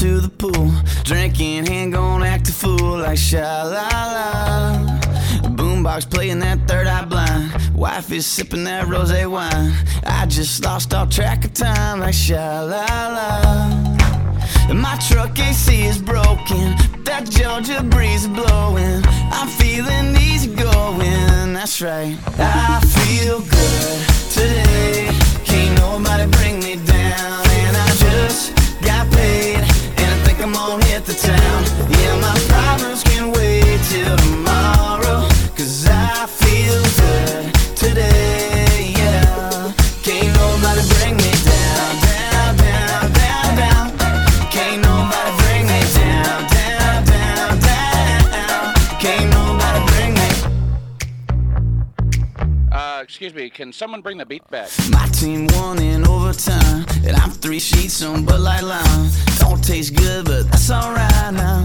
to the pool, drinking, ain't gonna act a fool like sha-la-la. Boombox playing that Third Eye Blind, wife is sipping that rosé wine. I just lost all track of time like sha-la-la. My truck AC is broken, that Georgia breeze is blowing. I'm feeling easy going, that's right. I feel good today, can't nobody bring me down. And I just got paid, and I think I'm gonna hit the town. Yeah, my problems can wait till tomorrow, cause I feel good today, yeah. Can't nobody bring me down, down, down, down, down. Can't nobody bring me down, down, down, down. Can't nobody bring me. Excuse me, can someone bring the beat back? My team won in overtime, and I'm 3 sheets on Bud Light Lime. Don't taste good, but that's alright now.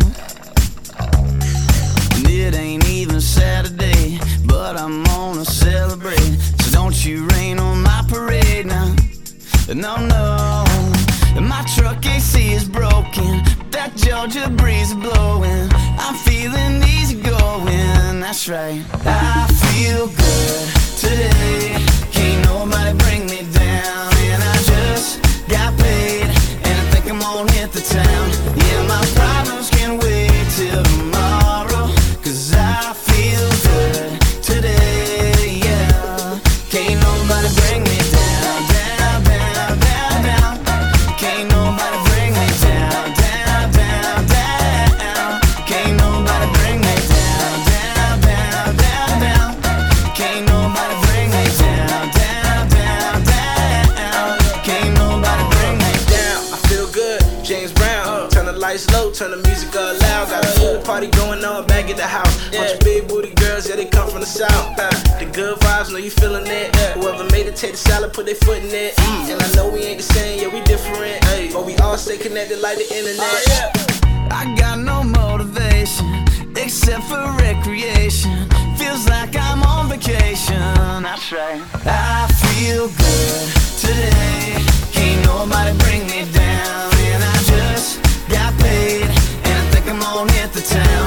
And it ain't even Saturday, but I'm gonna celebrate. So don't you rain on my parade now. No, no. My truck AC is broken, that Georgia breeze is blowing. I'm feeling easy going, that's right. I feel good today, can't nobody bring me down. And I just got paid, and I think I'm gonna hit the town. Yeah, my problems can wait till tomorrow, cause I feel good today, yeah. Can't nobody bring me down, down, down, down, down. Can't nobody bring me down, down, down, down. Can't nobody bring me down, down, down, down, down. Can't nobody bring me down, down, down, down. Can't nobody bring me down. I feel good, James Brown. Turn the lights low, turn the music up loud. Got a full party going on back at the house. Bunch of big booty girls, yeah, they come from the south. The good vibes, know you feeling it. Whoever made it, take the salad, put their foot in it. And I know we ain't the same, yeah, we different. But we all stay connected like the internet. I got no motivation except for recreation. Feels like I'm on vacation, that's right. I feel good today, can't nobody bring me down. And I just got paid, and I think I'm gonna hit the town.